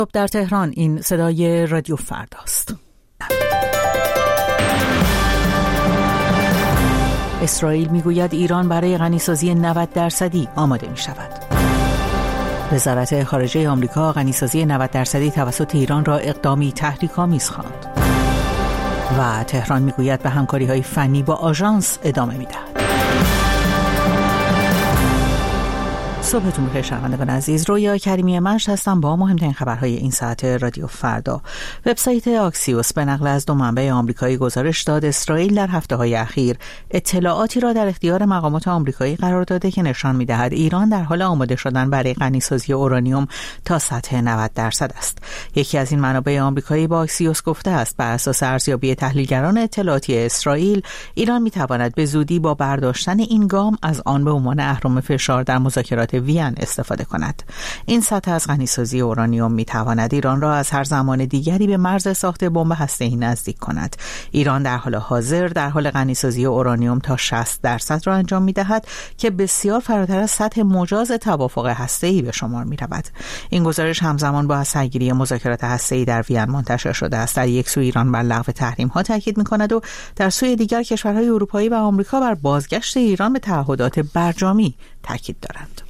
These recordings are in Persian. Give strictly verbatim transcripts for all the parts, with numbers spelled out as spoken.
در تهران این صدای رادیو فرداست. اسرائیل میگوید ایران برای غنیسازی نود درصدی آماده می شود. وزارت خارجه آمریکا غنیسازی نود درصدی توسط ایران را اقدامی تحریک‌آمیز خواند. و تهران میگوید به همکاری‌های فنی با آژانس ادامه می‌دهد. صبحتون بخیر شنوندگان عزیز، رویا کریمی مشت هستم با مهمترین خبرهای این ساعت رادیو فردا. وبسایت آکسیوس به نقل از دو منبع آمریکایی گزارش داد اسرائیل در هفته‌های اخیر اطلاعاتی را در اختیار مقامات آمریکایی قرار داده که نشان می‌دهد ایران در حال آماده شدن برای غنی‌سازی اورانیوم تا سطح نود درصد است. یکی از این منابع آمریکایی با آکسیوس گفته است بر اساس ارزیابی تحلیلگران اطلاعاتی اسرائیل، ایران می‌تواند به زودی با برداشتن این گام از آن به عنوان اهرم فشار در مذاکرات وین استفاده کند. این سطح از غنیسازی اورانیوم می‌تواند ایران را از هر زمان دیگری به مرز ساخت بمب هسته‌ای نزدیک کند. ایران در حال حاضر در حال غنیسازی اورانیوم تا شصت درصد را انجام می‌دهد که بسیار فراتر از سطح مجاز توافق هسته‌ای به شمار می‌رود. این گزارش همزمان با سرگیری مذاکرات هسته‌ای در وین منتشر شده است. در یک سو ایران بر لغو تحریم‌ها تاکید می‌کند و در سوی دیگر کشورهای اروپایی و آمریکا بر بازگشت ایران به تعهدات برجامی تاکید دارند.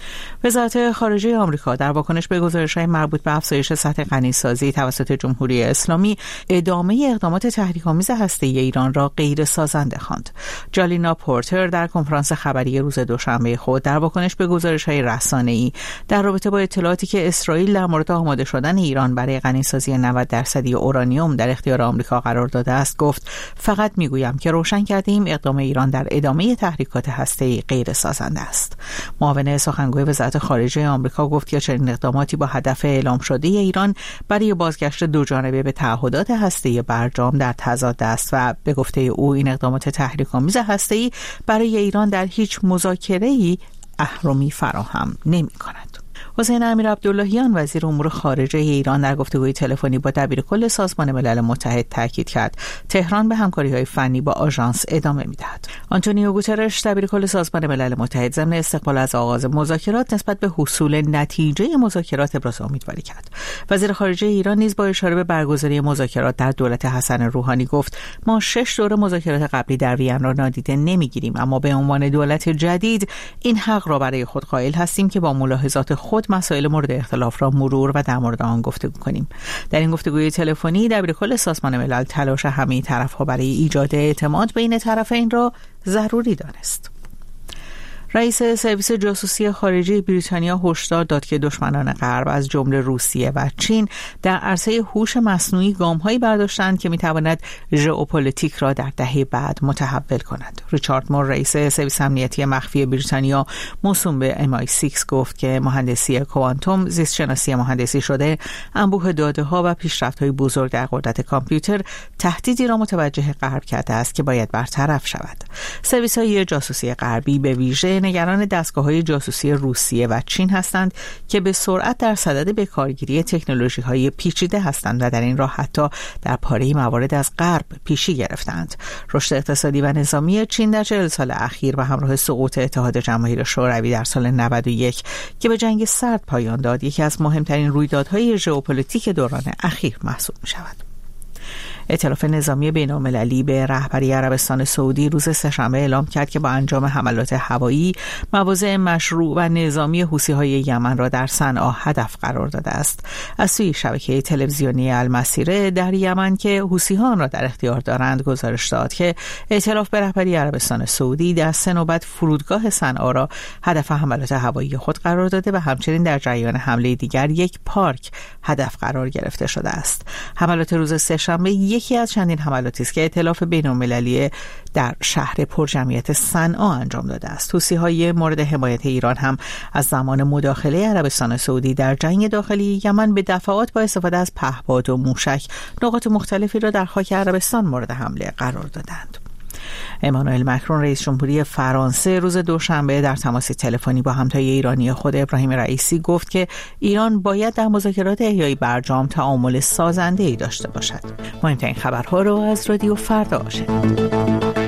وزارت خارجه آمریکا در واکنش به گزارش‌های مربوط به افزایش سطح غنیسازی توسط جمهوری اسلامی ادامه اقدامات تحریک‌آمیز هسته‌ای ایران را غیر سازنده خواند. جالینا پورتر در کنفرانس خبری روز دوشنبه خود در واکنش به گزارش‌های رسانه‌ای در رابطه با اطلاعاتی که اسرائیل در مورد آماده شدن ایران برای غنیسازی نود درصدی اورانیوم در اختیار آمریکا قرار داده است گفت: فقط میگویم که روشن کردیم اقدام ایران در ادامه تحریکات هسته‌ای غیر سازنده است. معاون سخنگوی وزارت خارجه آمریکا گفت که چنین اقداماتی با هدف اعلام شده ایران برای بازگشت دوجانبه به تعهدات هسته‌ای برجام در تضاد است و به گفته او این اقدامات تحریک‌آمیز هسته‌ای برای ایران در هیچ مذاکره‌ای اهرمی فراهم نمی‌کند. حسین امیرعبداللهیان وزیر امور خارجه ایران در گفتگوی تلفنی با دبیرکل سازمان ملل متحد تاکید کرد تهران به همکاری‌های فنی با آژانس ادامه می‌دهد. آنتونیو گوترش دبیرکل سازمان ملل متحد ضمن استقبال از آغاز مذاکرات نسبت به حصول نتیجه مذاکرات ابراز امیدواری کرد. وزیر خارجه ایران نیز با اشاره به برگزاری مذاکرات در دولت حسن روحانی گفت: ما شش دوره مذاکرات قبلی در وین را نادیده نمی‌گیریم، اما به عنوان دولت جدید این حق را برای خود قائل هستیم که با ملاحظات خود مسائل مورد اختلاف را مرور و در مورد آن گفتگو کنیم. در این گفتگوی تلفنی دبیرکل سازمان ملل تلاش همه طرف‌ها برای ایجاد اعتماد بین طرفین را ضروری دانست. رئیس سرویس جاسوسی خارجی بریتانیا هشدار داد که دشمنان غرب از جمله روسیه و چین در عرصه هوش مصنوعی گام‌هایی برداشتند که می‌تواند ژئوپلیتیک را در دهه بعد متحول کند. ریچارد مور رئیس سرویس امنیتی مخفی بریتانیا موسوم به ام آی شش گفت که مهندسی کوانتوم، زیست‌شناسی مهندسی شده، انبوه داده‌ها و پیشرفت‌های بزرگ در قدرت کامپیوتر تهدیدی را متوجه غرب کرده است که باید برطرف شود. سرویس‌های جاسوسی غربی به ویژه نگران دستگاه‌های جاسوسی روسیه و چین هستند که به سرعت در صدد به کارگیری تکنولوژی‌های پیچیده هستند و در این راه حتی در پاره موارد از غرب پیشی گرفتند. رشد اقتصادی و نظامی چین در چهل سال اخیر و همراه سقوط اتحاد جماهیر شوروی در سال نود و یک که به جنگ سرد پایان داد، یکی از مهمترین رویدادهای ژئوپلیتیک دوران اخیر محسوب می‌شود. ائتلاف نظامی بین‌المللی به رهبری عربستان سعودی روز سه‌شنبه اعلام کرد که با انجام حملات هوایی مواضع مشروع و نظامی حوثی‌های یمن را در صنعا هدف قرار داده است. از سوی شبکه تلویزیونی المسیره در یمن که حوثی‌ها را در اختیار دارند گزارش داد که ائتلاف به رهبری عربستان سعودی در سه نوبت فرودگاه صنعا را هدف حملات هوایی خود قرار داده و همچنین در جریان حمله دیگر یک پارک هدف قرار گرفته شده است. حملات روز سه‌شنبه یکی از چندین حملاتی است که ائتلاف بین‌المللی در شهر پرجمعیت صنعا انجام داده است. حوثی‌های مورد حمایت ایران هم از زمان مداخله عربستان سعودی در جنگ داخلی یمن به دفعات با استفاده از پهپاد و موشک نقاط مختلفی را در خاک عربستان مورد حمله قرار دادند. امانوئل مکرون رئیس جمهوری فرانسه روز دوشنبه در تماس تلفنی با همتای ایرانی خود ابراهیم رئیسی گفت که ایران باید در مذاکرات احیای برجام تعامل سازنده‌ای داشته باشد. مهمترین خبرها را از رادیو فردا شنیدید.